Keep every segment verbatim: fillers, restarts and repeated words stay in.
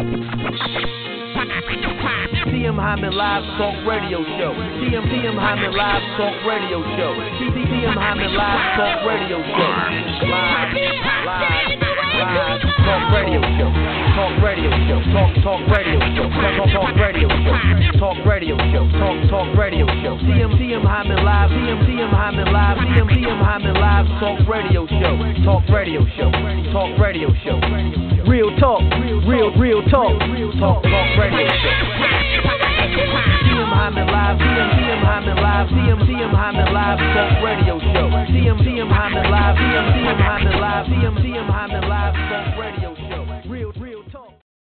T M Hyman Live Talk Radio Show. T M T M Hyman Live Talk Radio Show. T M Hyman Live Talk Radio Show. Live, live, live Talk Radio Show. Talk Radio Show. Talk Talk Radio Show. Talk Talk Radio Show. Talk Radio Show. Talk Talk Radio Show. T M T M Hyman Live. T M T M Hyman Live. T M T M Hyman Live Talk Radio Show. Talk Radio Show. Talk Radio Show. Real talk. Real real talk. Talk Talk Radio Show. T M Hyman Live, T M T M Hyman Live, T M T M Hyman Live Talk Radio Show. T M T M Hyman Live, T M T M Hyman Live, T M T M Hyman Live Talk Radio Show. Real, real talk.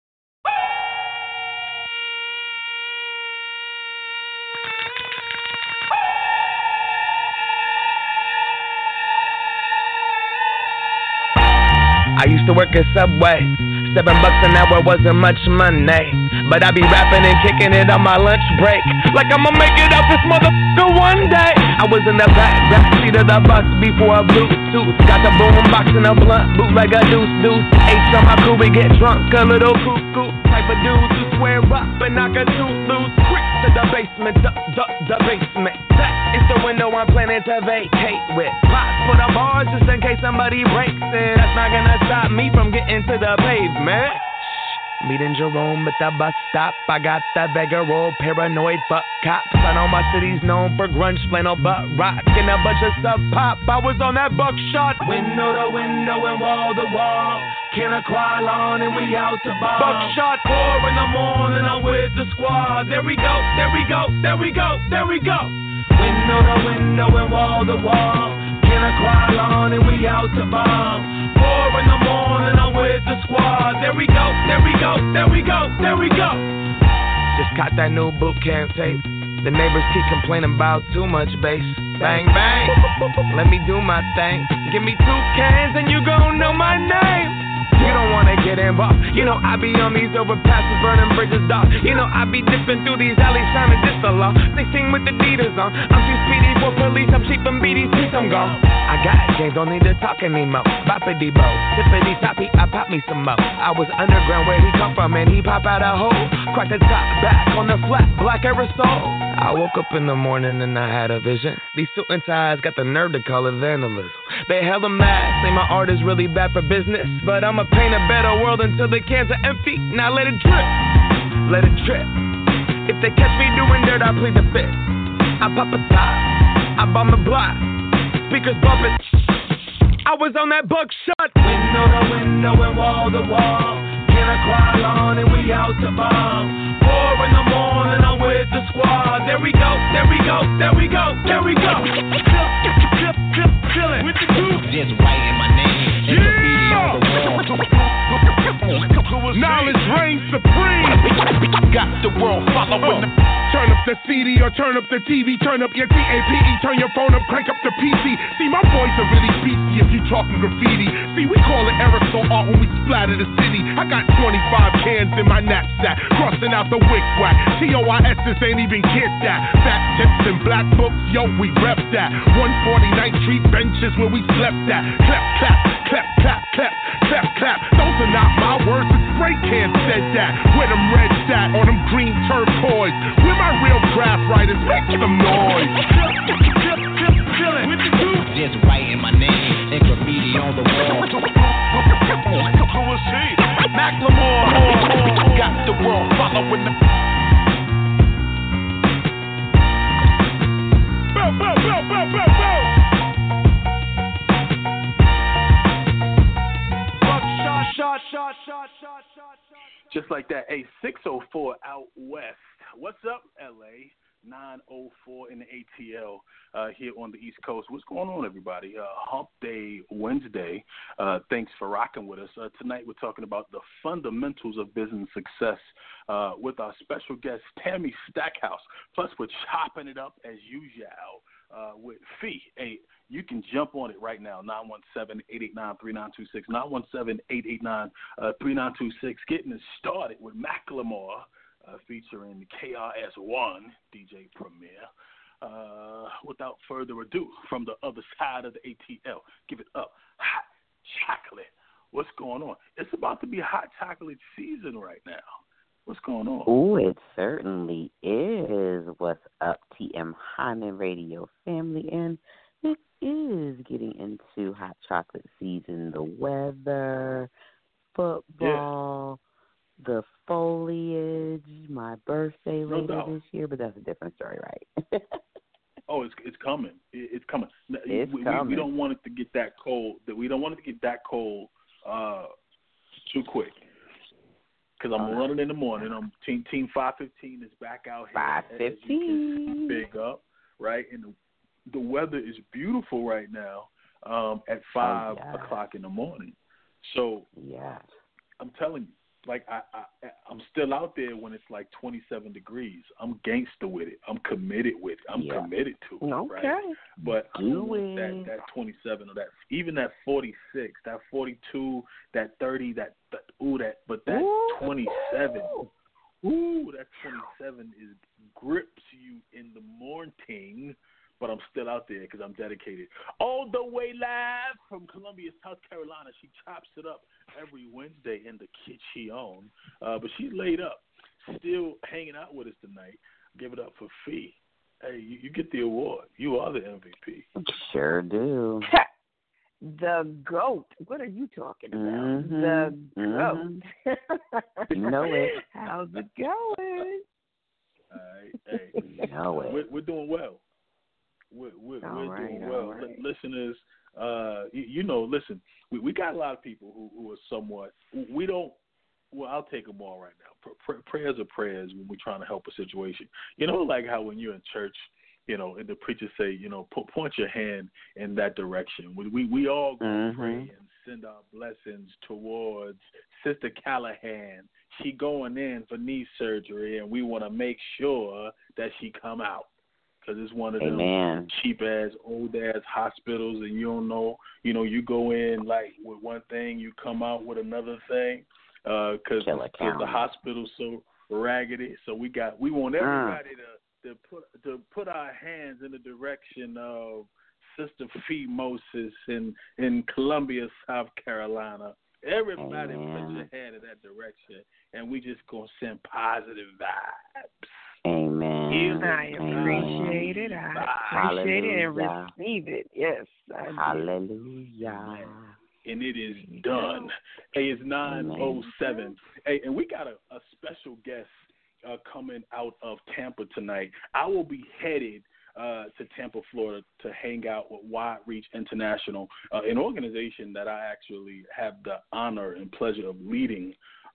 I used to work at Subway. Seven bucks an hour wasn't much money, but I be rapping and kicking it on my lunch break, like I'ma make it out this motherfucker one day. I was in the back, back seat of the bus before a Bluetooth. Got the boom box and a blunt, boot like a deuce deuce. H on my crew, we get drunk, a little cuckoo. Type of dudes who swear up and knock a tooth loose. Quick to the basement, the, the, the basement. That is the window I'm planning to vacate with. Pots for the bars just in case somebody breaks it. That's not gonna stop me from getting to the pavement. Meeting Jerome at the bus stop. I got the beggar roll, paranoid fuck cops. I know my city's known for grunge, flannel butt rock, and a bunch of sub pop. I was on that buckshot. Window to window and wall to wall. Can I crawl on and we out to ball. Buckshot, four in the morning, I'm with the squad. There we go, there we go, there we go, there we go. Window to window and wall to wall. Can I crawl on and we out to ball. Four in the morning, I'm with the squad. There we go, there we go, there we go, there we go. Just caught that new boot camp tape. The neighbors keep complaining about too much bass. Bang, bang, let me do my thing. Give me two cans and you gon' know my name. You don't wanna get involved. You know I be on these overpasses, burning bridges, dog. You know I be dipping through these alleys trying to diss the law. They sing with the Adidas on. I'm too speedy for police. I'm cheap and beat these beats. I'm gone. I got games, don't need to talk anymore. Boppity bo, tippity toppy, I pop me some more. I was underground where he come from and he pop out a hole. Crack the top back on the flat black aerosol. I woke up in the morning and I had a vision. These suit and ties got the nerve to call it vandalism. They hella mad, say my art is really bad for business, but I'ma paint a better world until the cans are empty. Now let it drip, let it trip. If they catch me doing dirt, I plead the fifth. I pop a top, I bomb the block, speakers bumping. I was on that buckshot. Window to window and wall to wall. Can I crawl on and we out to bomb. Four in the morning, I'm with the squad. There we go, there we go, there we go, there we go. Chillin' with the group. Just writing my name. Yeah. Knowledge reigns supreme. Got the world following. Uh. Turn up the C D or turn up the T V. Turn up your T A P E. Turn your phone up, crank up the P C. See, my boys are really beastie if you talking graffiti. See, we call it aerosol art when we splatter the city. I got twenty-five cans in my knapsack, crossing out the wick whack. T O I S S ain't even get that. Fat tips and black books, yo, we rep that. one forty-ninth Street benches where we slept at. Clap, clap, clap, clap, clap, clap, clap. Those are not my words, the spray can said that. Where them reds at, or them green turquoise. Where my real craft writers, make some noise. Chillin' with the group. Just writing my name and graffiti on the wall. Who is he? Macklemore. Got the world following the. Bow, bow, bow, bow, bow, bow. Shot, shot, shot, shot, shot. Just like that, a six oh four out west. What's up, L A? nine oh four in the A T L uh, here on the East Coast. What's going on, everybody? Uh, Hump Day Wednesday. Uh, thanks for rocking with us. Uh, tonight we're talking about the fundamentals of business success uh, with our special guest, Tammy Stackhouse. Plus, we're chopping it up as usual uh, with Fee. Hey, you can jump on it right now, nine one seven, eight eight nine, three nine two six, nine one seven, eight eight nine, three nine two six. Getting it started with Macklemore. Uh, featuring K R S One, D J Premier. Uh, without further ado, from the other side of the A T L, give it up. Hot chocolate What's going on? It's about to be hot chocolate season right now. What's going on? Oh, it certainly is. What's up, T M Hyman Radio family? And it is getting into hot chocolate season. The weather, football, yeah. the foliage, my birthday no later doubt. this year, but that's a different story, right? Oh, it's it's coming. It's coming. It's we, coming. We, we don't want it to get that cold. That we don't want it to get that cold uh, too quick. Because I'm oh, running in the morning. I'm team team five fifteen is back out here. Five fifteen. Big up, right? And the, the weather is beautiful right now um, at five oh, yeah. o'clock in the morning. So yeah, I'm telling you. Like, I, I, I'm still out there when it's like twenty-seven degrees. I'm gangster with it. I'm committed with it. I'm yeah. committed to it, okay. right? But I don't want it. that, that twenty-seven or that, even that forty-six, that forty-two, that thirty, that, that ooh, that, but that ooh. twenty-seven, ooh, that twenty-seven is grips you in the morning. But I'm still out there because I'm dedicated. All the way live from Columbia, South Carolina. She chops it up every Wednesday in the kitchen. Uh, but she's laid up, still hanging out with us tonight. Give it up for Fee. Hey, you, you get the award. You are the M V P. Sure do. The GOAT. What are you talking about? Mm-hmm. The mm-hmm. GOAT. You know it. How's it going? All right. Hey, you know it. We're, we're doing well. We're, we're, we're right, doing well. right. L- listeners, uh, you, you know, listen, we, we got a lot of people who, who are somewhat, we don't, well, I'll take them all right now. Pr- prayers are prayers when we're trying to help a situation. You know, like how when you're in church, you know, and the preachers say, you know, po- point your hand in that direction. We we, we all go mm-hmm. pray and send our blessings towards Sister Callahan. She going in for knee surgery, and we want to make sure that she come out. Because it's one of them Amen. cheap-ass, old-ass hospitals, and you don't know, you know, you go in, like, with one thing, you come out with another thing, because uh, the hospital's so raggedy. So we got, we want everybody uh. to, to put to put our hands in the direction of Sister Fee Moses in, in Columbia, South Carolina. Everybody Amen. put your hand in that direction, and we just going to send positive vibes. Amen. I appreciate it. I appreciate it and receive it. Yes. I Hallelujah. And it is done. Hey, it's nine oh seven. Hey, and we got a, a special guest uh, coming out of Tampa tonight. I will be headed uh, to Tampa, Florida to hang out with Wide Reach International, uh, an organization that I actually have the honor and pleasure of leading.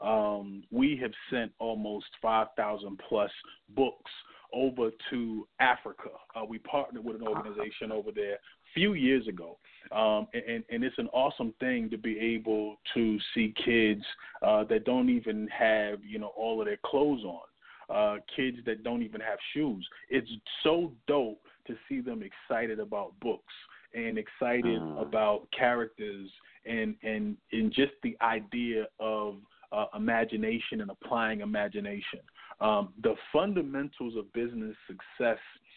Um, we have sent almost five thousand plus books over to Africa. Uh, we partnered with an organization over there a few years ago. Um, and, and it's an awesome thing to be able to see kids uh, that don't even have, you know, all of their clothes on, uh, kids that don't even have shoes. It's so dope to see them excited about books and excited uh. about characters and, and, and just the idea of Uh, imagination and applying imagination. Um, the fundamentals of business success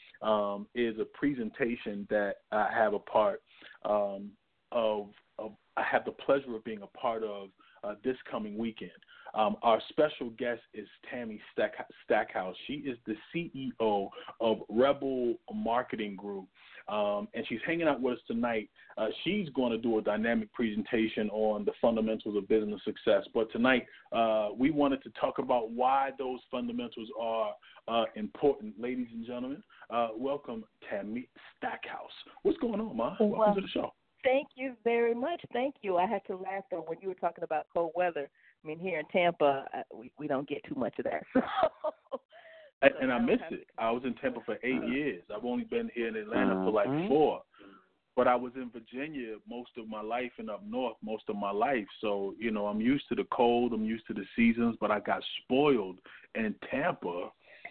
um, is a presentation that I have a part um, of, of. I have the pleasure of being a part of uh, this coming weekend. Um, our special guest is Tammy Stack- Stackhouse. She is the C E O of Rebel Marketing Group, um, and she's hanging out with us tonight. Uh, she's going to do a dynamic presentation on the fundamentals of business success. But tonight, uh, we wanted to talk about why those fundamentals are uh, important. Ladies and gentlemen, uh, welcome Tammy Stackhouse. What's going on, Ma? Welcome well, to the show. Thank you very much. Thank you. I had to laugh though when you were talking about cold weather. I mean, here in Tampa, I, we, we don't get too much of that. So. And, and I miss it. I was in Tampa for eight years. I've only been here in Atlanta for like four. But I was in Virginia most of my life and up north most of my life. So, you know, I'm used to the cold. I'm used to the seasons. But I got spoiled in Tampa,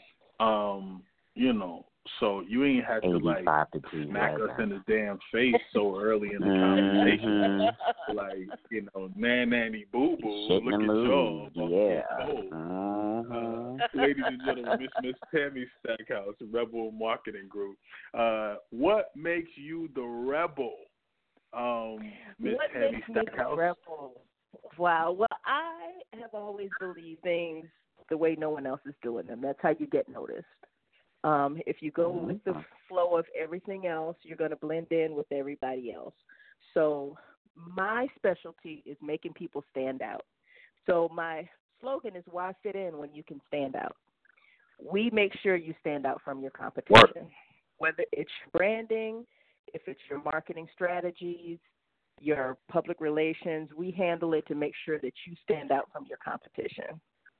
um, you know. So you ain't had to, like, smack us in the damn face so early in the conversation. Like, you know, nan-nanny boo-boo, look at y'all. Yeah. Uh-huh. Uh, ladies and gentlemen, Miss Miss Tammy Stackhouse, Rebel Marketing Group. Uh, what makes you the rebel, um, Miss Tammy Stackhouse? Rebel? Wow. Well, I have always believed things the way no one else is doing them. That's how you get noticed. Um, if you go with the flow of everything else, you're going to blend in with everybody else. So my specialty is making people stand out. So my slogan is, why fit in when you can stand out? We make sure you stand out from your competition, Work. Whether it's your branding, if it's your marketing strategies, your public relations, we handle it to make sure that you stand out from your competition.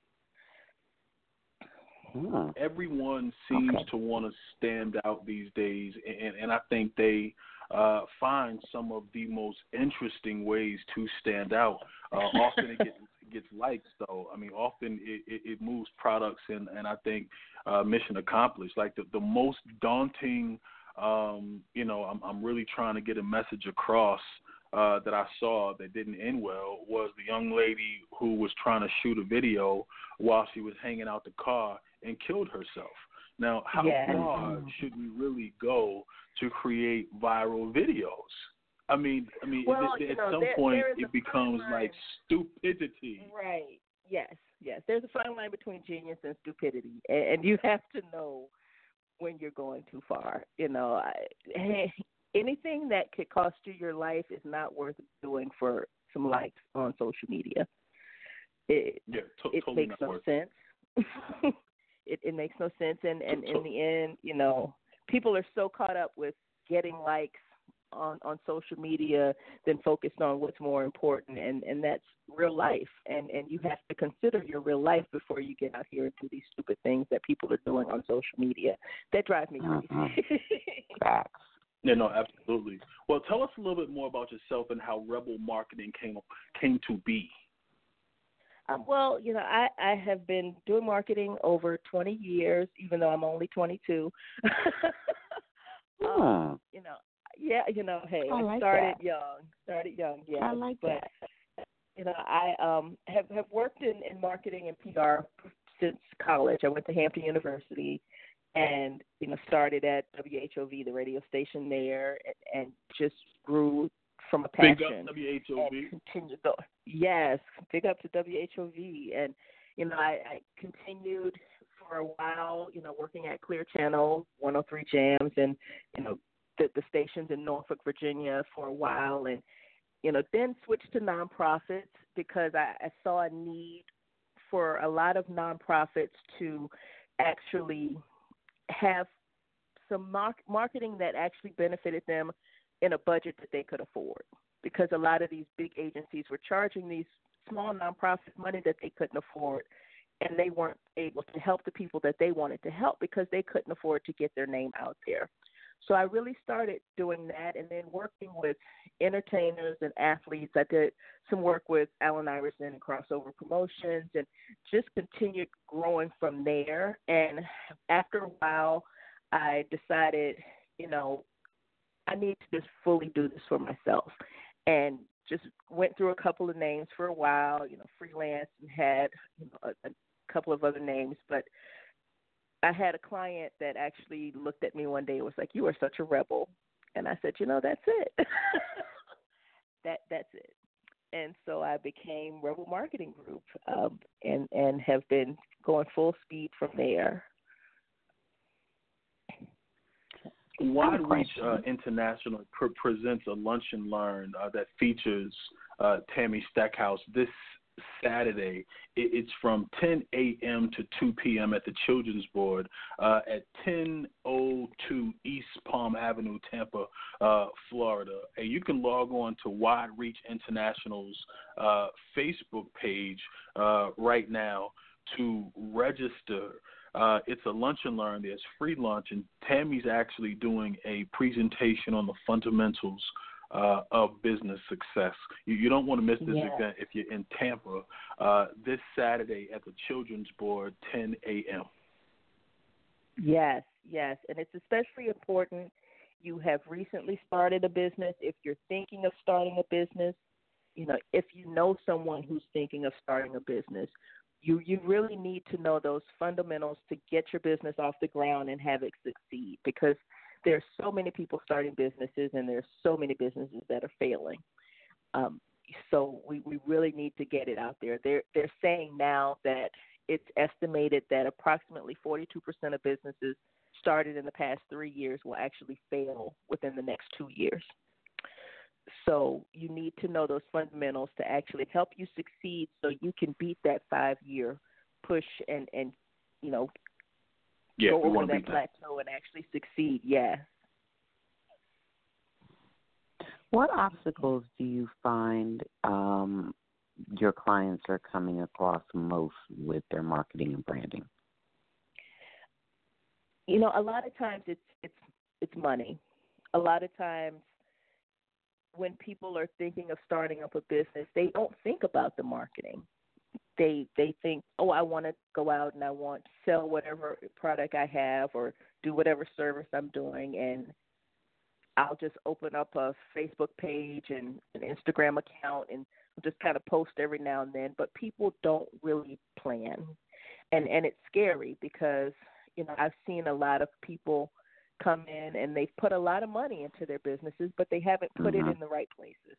Hmm. Everyone seems Okay. to want to stand out these days, and, and I think they uh, find some of the most interesting ways to stand out. Uh, often it gets, gets likes, though. I mean, often it, it, it moves products, and, and I think uh, mission accomplished. Like the, the most daunting, um, you know, I'm, I'm really trying to get a message across uh, that I saw that didn't end well was the young lady who was trying to shoot a video while she was hanging out the car and killed herself. Now, how Yes. far should we really go to create viral videos? I mean, I mean, Well, it, you at know, some there- point there is a it becomes fine like stupidity. Right. Yes. Yes. There's a fine line between genius and stupidity, and, and you have to know when you're going too far. You know, I, hey, anything that could cost you your life is not worth doing for some likes on social media. It Yeah, to- it totally makes not no worth sense. it it makes no sense, and and in the end, you know, people are so caught up with getting likes on, on social media than focused on what's more important, and, and that's real life. And, and you have to consider your real life before you get out here and do these stupid things that people are doing on social media. That drives me crazy. Mm-hmm. Facts. Yeah, no, absolutely. Well, tell us a little bit more about yourself and how Rebel Marketing came came to be. Um, well, you know, I, I have been doing marketing over twenty years, even though I'm only twenty-two. Hmm. um, you know, yeah, you know, hey, I I like started that. young, started young, yeah. I like but, that. You know, I um have, have worked in, in marketing and P R since college. I went to Hampton University and, you know, started at W H O V, the radio station there, and, and just grew from a passion. Big up W H O V. And continued go, yes, big up to W H O V. And, you know, I, I continued for a while, you know, working at Clear Channel, one oh three Jams, and, you know, the, the stations in Norfolk, Virginia for a while. And, you know, then switched to nonprofits because I, I saw a need for a lot of nonprofits to actually have some mar- marketing that actually benefited them in a budget that they could afford, because a lot of these big agencies were charging these small nonprofits money that they couldn't afford, and they weren't able to help the people that they wanted to help because they couldn't afford to get their name out there. So I really started doing that, and then working with entertainers and athletes. I did some work with Allen Iverson and Crossover Promotions, and just continued growing from there. And after a while, I decided, you know, I need to just fully do this for myself, and just went through a couple of names for a while, you know, freelance, and had, you know, a, a couple of other names, but I had a client that actually looked at me one day and was like, "You are such a rebel." And I said, you know, that's it. that That's it. And so I became Rebel Marketing Group, um, and, and have been going full speed from there. Wide Reach uh, International pre- presents a lunch and learn uh, that features uh, Tammy Stackhouse this Saturday. It, it's from ten a.m. to two p.m. at the Children's Board uh, at ten oh two East Palm Avenue, Tampa, uh, Florida. And you can log on to Wide Reach International's uh, Facebook page uh, right now to register. Uh, it's a lunch and learn. There's free lunch, and Tammy's actually doing a presentation on the fundamentals uh, of business success. You, you don't want to miss this yes. event if you're in Tampa uh, this Saturday at the Children's Board, ten a.m. Yes, yes, and it's especially important. You have recently started a business. If you're thinking of starting a business, you know, if you know someone who's thinking of starting a business, You you really need to know those fundamentals to get your business off the ground and have it succeed, because there's so many people starting businesses and there's so many businesses that are failing. Um, So we, we really need to get it out there. They're they're saying now that it's estimated that approximately forty-two percent of businesses started in the past three years will actually fail within the next two years. So you need to know those fundamentals to actually help you succeed so you can beat that five-year push and, and you know, yeah, go we over that beat that plateau and actually succeed, yeah. What obstacles do you find um, your clients are coming across most with their marketing and branding? You know, a lot of times it's it's it's money. A lot of times when people are thinking of starting up a business, they don't think about the marketing. They they think, oh, I want to go out and I want to sell whatever product I have or do whatever service I'm doing, and I'll just open up a Facebook page and an Instagram account and just kind of post every now and then. But people don't really plan, and and it's scary because you know I've seen a lot of people come in and they've put a lot of money into their businesses, but they haven't put mm-hmm. it in the right places.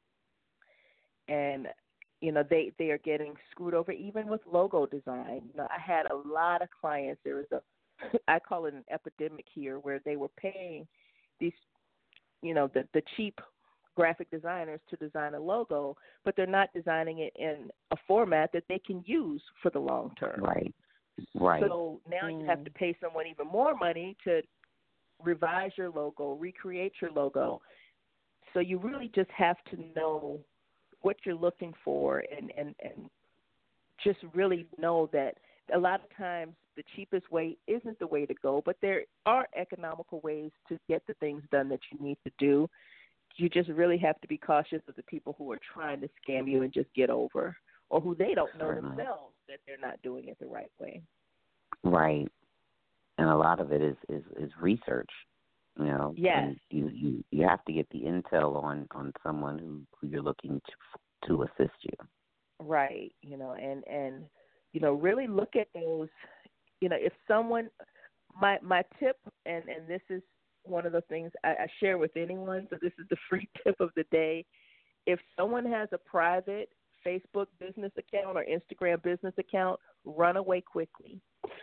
And, you know, they, they are getting screwed over even with logo design. You know, I had a lot of clients. There was a, I call it an epidemic here, where they were paying these, you know, the, the cheap graphic designers to design a logo, but they're not designing it in a format that they can use for the long term. Right, right. So now mm. you have to pay someone even more money to revise your logo, recreate your logo. So you really just have to know what you're looking for and, and, and just really know that a lot of times the cheapest way isn't the way to go, but there are economical ways to get the things done that you need to do. You just really have to be cautious of the people who are trying to scam you and just get over, or who they don't know Certainly. themselves that they're not doing it the right way. Right. And a lot of it is, is, is research, you know. Yes. And you, you, you have to get the intel on, on someone who, who you're looking to to assist you. Right. You know, and, and, you know, really look at those, you know, if someone, my, my tip, and, and this is one of the things I, I share with anyone, so this is the free tip of the day. If someone has a private Facebook business account or Instagram business account, run away quickly.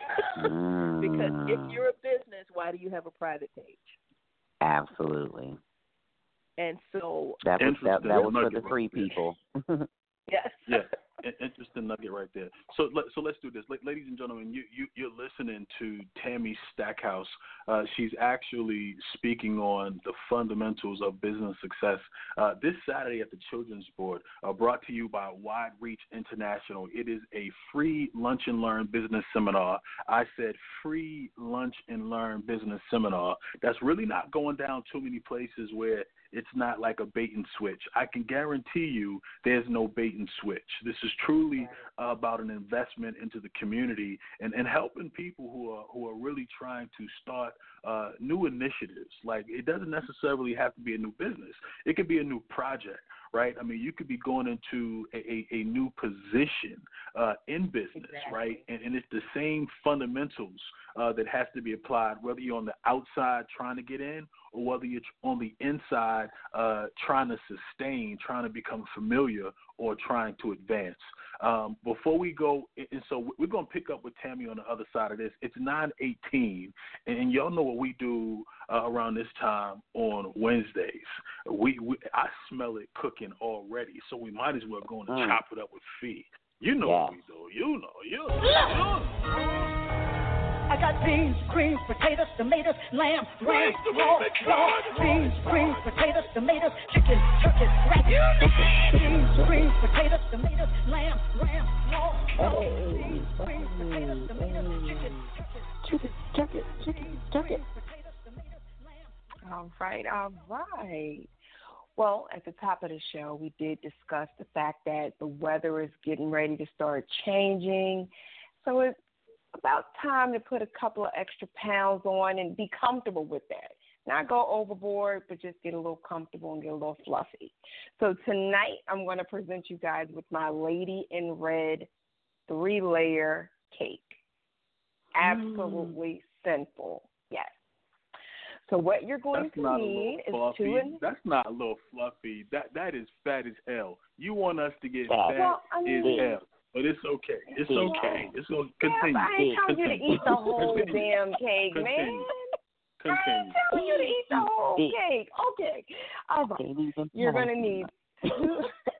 mm. Because if you're a business, why do you have a private page? Absolutely. And so that was that, that was for the free right people. Yes. Yeah. Interesting nugget right there. So, so let's do this, ladies and gentlemen. You, you you're listening to Tammy Stackhouse. Uh, she's actually speaking on the fundamentals of business success uh, this Saturday at the Children's Board, uh, brought to you by Wide Reach International. It is a free lunch and learn business seminar. I said free lunch and learn business seminar. That's really not going down too many places where it's not like a bait and switch. I can guarantee you there's no bait and switch. This is truly uh, about an investment into the community and, and helping people who are who are really trying to start uh, new initiatives. Like, it doesn't necessarily have to be a new business. It could be a new project, right? I mean, you could be going into a, a, a new position uh, in business, exactly. right? And, and it's the same fundamentals uh, that has to be applied, whether you're on the outside trying to get in or whether you're on the inside uh, trying to sustain, trying to become familiar, or trying to advance. Um, before we go, and so we're going to pick up with Tammy on the other side of this. It's nine eighteen, and y'all know what we do uh, around this time on Wednesdays. We, we I smell it cooking already, so we might as well go and mm. chop it up with Fee. You know yeah. what we do. You know. You know. You know. I got beans, greens, potatoes, tomatoes, lamb, ram, pork, pork, beans, greens, potatoes, tomatoes, chicken, turkey, rabbit, beans, greens, potatoes, tomatoes, lamb, ram, pork, pork, beans, greens, potatoes, tomatoes, chicken, chicken, turkey, chicken, turkey. All right, all right. Well, at the top of the show, we did discuss the fact that the weather is getting ready to start changing. So it's about time to put a couple of extra pounds on and be comfortable with that. Not go overboard, but just get a little comfortable and get a little fluffy. So tonight, I'm going to present you guys with my Lady in Red three-layer cake. Absolutely mm. simple, yes. So what you're going That's to not need a little is fluffy. two and That's not a little fluffy. That that is fat as hell. You want us to get Fat. fat Well, I mean, as hell, but it's okay. It's Big. okay. It's gonna yeah, continue. but I ain't telling you to Continue. eat the whole Continue. damn cake, man. Continue. I ain't Continue. telling you to eat the whole Big. cake. Okay. All right. Can't even You're tell. going to need two,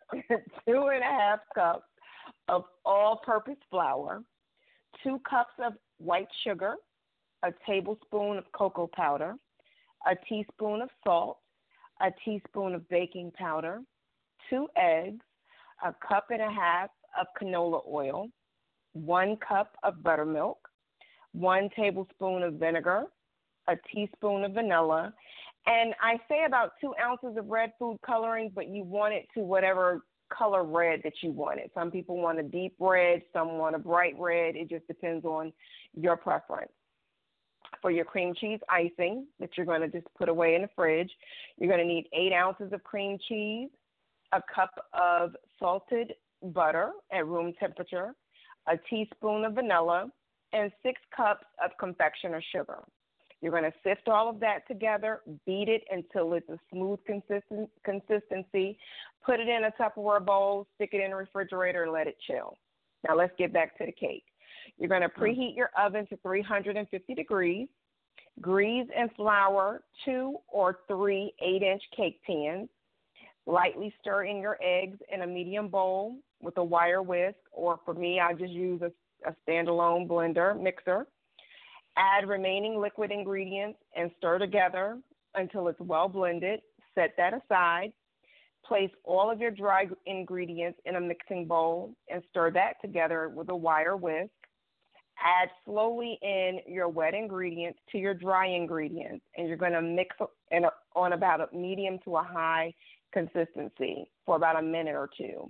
two and a half cups of all-purpose flour, two cups of white sugar, a tablespoon of cocoa powder, a teaspoon of salt, a teaspoon of baking powder, two eggs, a cup and a half of canola oil, one cup of buttermilk, one tablespoon of vinegar, a teaspoon of vanilla, and I say about two ounces of red food coloring, but you want it to whatever color red that you want it. Some people want a deep red, some want a bright red. It just depends on your preference. For your cream cheese icing that you're going to just put away in the fridge, you're going to need eight ounces of cream cheese, a cup of salted butter at room temperature, a teaspoon of vanilla, and six cups of confectioner sugar. You're going to sift all of that together, beat it until it's a smooth consisten- consistency, put it in a Tupperware bowl, stick it in the refrigerator, and let it chill. Now let's get back to the cake. You're going to preheat your oven to three hundred fifty degrees. Grease and flour two or three eight-inch cake pans. Lightly stir in your eggs in a medium bowl with a wire whisk, or for me, I just use a, a standalone blender mixer. Add remaining liquid ingredients and stir together until it's well blended. Set that aside. Place all of your dry ingredients in a mixing bowl and stir that together with a wire whisk. Add slowly in your wet ingredients to your dry ingredients, and you're going to mix in a, on about a medium to a high consistency for about a minute or two.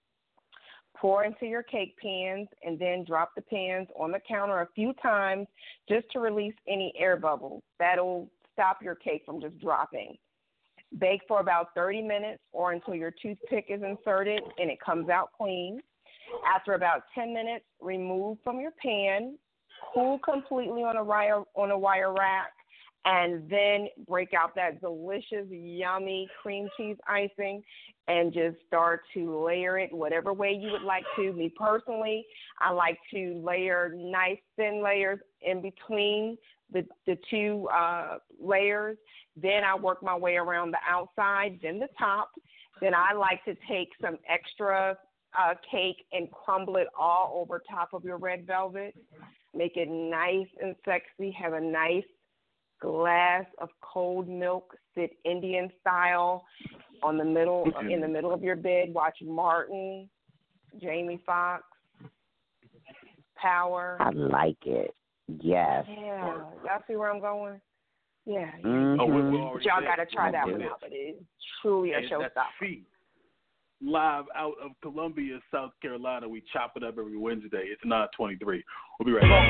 Pour into your cake pans and then drop the pans on the counter a few times just to release any air bubbles. That'll stop your cake from just dropping. Bake for about thirty minutes or until your toothpick is inserted and it comes out clean. After about ten minutes, remove from your pan, cool completely on a wire, on a wire rack, and then break out that delicious, yummy cream cheese icing and just start to layer it whatever way you would like to. Me personally, I like to layer nice thin layers in between the, the two uh, layers. Then I work my way around the outside, then the top. Then I like to take some extra uh, cake and crumble it all over top of your red velvet. Make it nice and sexy. Have a nice glass of cold milk, sit Indian style on the middle mm-hmm. in the middle of your bed. Watch Martin, Jamie Foxx, Power. I like it. Yes. Yeah. Y'all see where I'm going? Yeah. Mm-hmm. Oh, but y'all got to try that one out. But it's truly a and showstopper. That's Fee. Live out of Columbia, South Carolina. We chop it up every Wednesday. It's nine twenty-three. We'll be right back.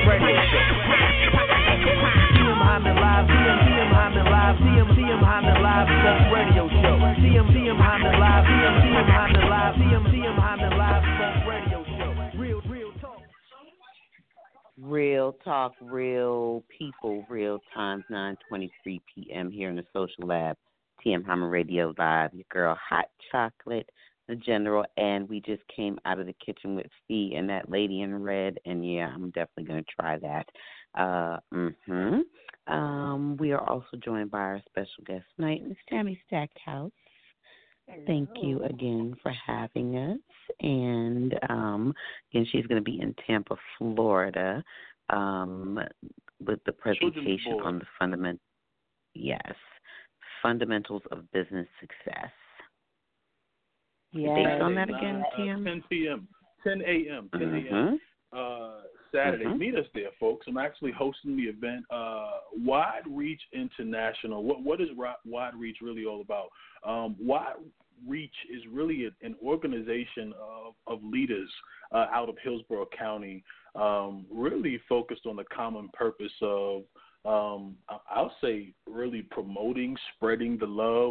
T M Hyman Live, T M T M Hyman Live, T M T M Hyman Live Talk Radio Show. T M T M Hyman Live, T M T M Hyman Live, T M T M Hyman Live Talk Radio Show. Real, real talk. Real talk, real people, real times, nine twenty-three p.m. here in the Social Lab. T M Hyman Radio Live, your girl Hot Chocolate, the General, and we just came out of the kitchen with Fee and that lady in red, and yeah, I'm definitely going to try that. Uh, mm-hmm. Um, we are also joined by our special guest tonight, Miss Tammy Stackhouse. Hello. Thank you again for having us. And um, again, she's going to be in Tampa, Florida, um, with the presentation on the fundament. Yes, fundamentals of business success. Yeah. Date on that again, Tim? ten p.m., ten a.m., ten a.m. Mm-hmm. Uh, Saturday. Mm-hmm. Meet us there, folks. I'm actually hosting the event. Uh, Wide Reach International. What what is Wide Reach really all about? Um, Wide Reach is really a, an organization of, of leaders uh, out of Hillsborough County, um, really focused on the common purpose of, um, I'll say, really promoting, spreading the love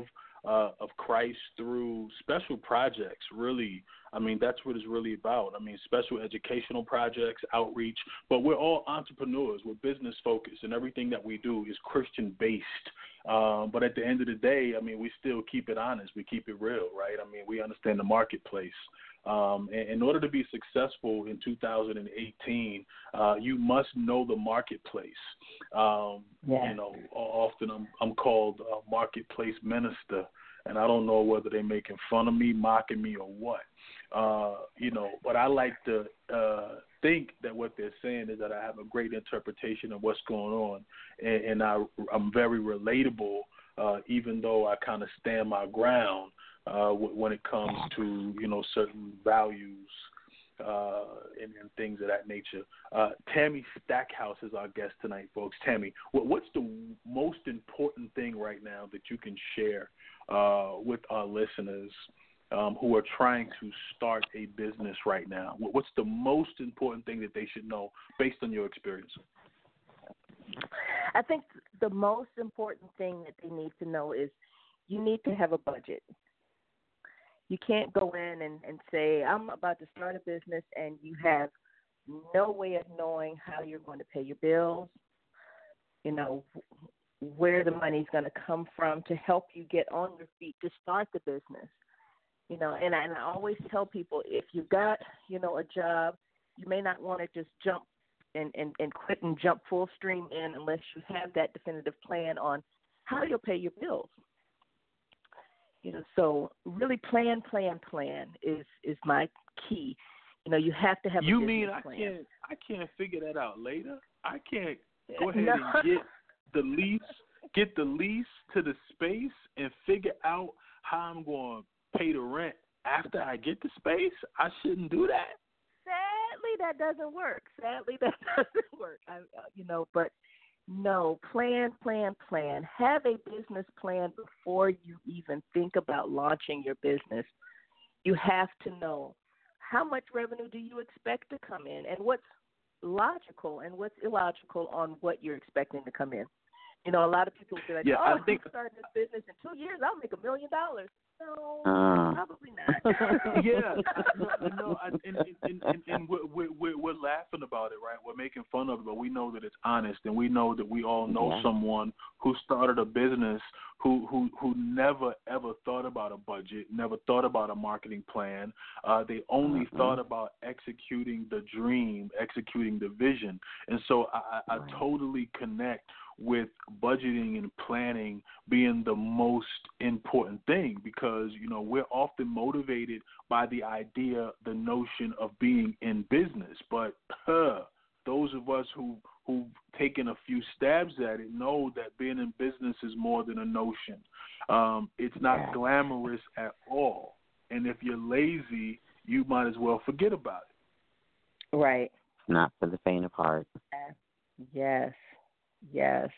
uh, of Christ through special projects. Really, I mean, that's what it's really about. I mean, special educational projects, outreach, but we're all entrepreneurs. We're business focused, and everything that we do is Christian based. Um, but at the end of the day, I mean, we still keep it honest. We keep it real, right? I mean, we understand the marketplace. Um, and in order to be successful in two thousand eighteen, uh, you must know the marketplace. Um, yeah. You know, often I'm, I'm called a marketplace minister, and I don't know whether they're making fun of me, mocking me, or what. Uh, you know, but I like to uh, think that what they're saying is that I have a great interpretation of what's going on, and, and I, I'm very relatable, uh, even though I kind of stand my ground uh, when it comes to, you know, certain values uh, and, and things of that nature. Uh, Tammy Stackhouse is our guest tonight, folks. Tammy, what's the most important thing right now that you can share uh, with our listeners Um, who are trying to start a business right now? What's the most important thing that they should know based on your experience? I think the most important thing that they need to know is you need to have a budget. You can't go in and, and say, I'm about to start a business, and you have no way of knowing how you're going to pay your bills, you know, where the money's going to come from to help you get on your feet to start the business. You know, and I, and I always tell people, if you got, you know, a job, you may not want to just jump and, and, and quit and jump full stream in unless you have that definitive plan on how you'll pay your bills. You know, so really plan, plan, plan is, is my key. You know, you have to have you a business mean I plan. can't I can't figure that out later? I can't go ahead No. and get the lease, get the lease to the space and figure out how I'm going to pay the rent after I get the space? I shouldn't do that. Sadly, that doesn't work. Sadly, that doesn't work. I, uh, you know, but no, plan, plan, plan. Have a business plan before you even think about launching your business. You have to know how much revenue do you expect to come in, and what's logical and what's illogical on what you're expecting to come in. You know, a lot of people will be like, yeah, oh, I think I'm starting this business in two years, I'll make a million dollars. No, Uh. probably not. yeah, no, no I, and, and, and, and we're, we're, we're laughing about it, right? We're making fun of it, but we know that it's honest, and we know that we all know Yeah. someone who started a business who, who, who never, ever thought about a budget, never thought about a marketing plan. Uh, they only Mm-hmm. thought about executing the dream, executing the vision. And so I, I, I totally connect with budgeting and planning being the most important thing, because, you know, we're often motivated by the idea, the notion of being in business. But uh, those of us who, who've taken a few stabs at it know that being in business is more than a notion. Um, it's not Yeah. glamorous at all. And if you're lazy, you might as well forget about it. Right. Not for the faint of heart. Yes. Yes.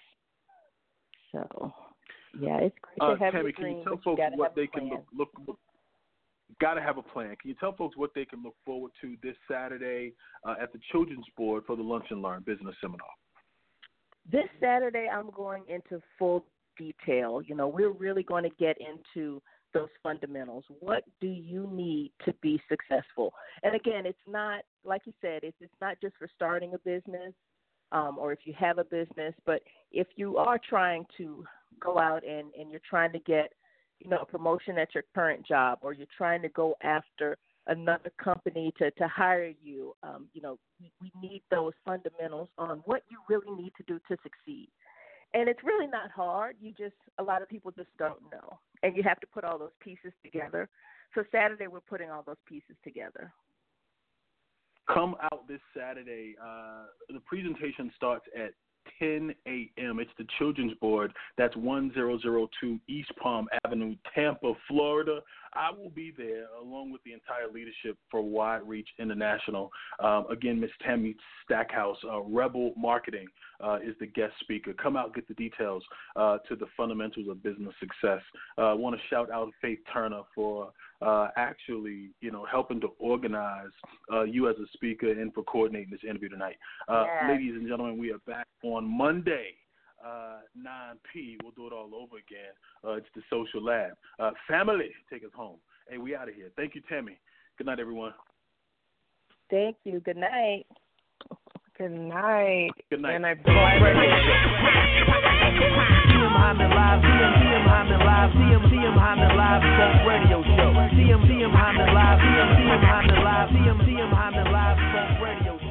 So, yeah, it's great Uh, to have Tammy, your can dream, you tell but you folks gotta what have they a can plan. look, look, look got to have a plan. Can you tell folks what they can look forward to this Saturday uh, at the Children's Board for the Lunch and Learn Business Seminar? This Saturday, I'm going into full detail. You know, we're really going to get into those fundamentals. What do you need to be successful? And again, it's not, like you said, it's, it's not just for starting a business um, or if you have a business, but if you are trying to go out and, and you're trying to get, you know, a promotion at your current job, or you're trying to go after another company to, to hire you, um, you know, we, we need those fundamentals on what you really need to do to succeed. And it's really not hard. You just, a lot of people just don't know. And you have to put all those pieces together. So Saturday, we're putting all those pieces together. Come out this Saturday. Uh, the presentation starts at ten a.m. It's the Children's Board. That's one thousand two East Palm Avenue, Tampa, Florida. I will be there along with the entire leadership for Wide Reach International. Um, again, Miss Tammy Stackhouse, uh, Rebel Marketing, uh, is the guest speaker. Come out, get the details uh, to the fundamentals of business success. Uh, I want to shout out Faith Turner for uh, actually, you know, helping to organize uh, you as a speaker and for coordinating this interview tonight. Uh, Yes. Ladies and gentlemen, we are back on Monday. uh, nine p. We'll do it all over again. Uh, it's the Social Lab. Uh, family, take us home. Hey, we out of here. Thank you, Tammy. Good night, everyone. Thank you. Good night. Good night. Good night. Good night. C M Hyman Live, C M, C M Hyman Live, C M, C M Hyman Live Talk Radio Show. C M, C M Hyman Live, C M, C M Hyman Live, C M, C M Hyman Live Talk Radio Show.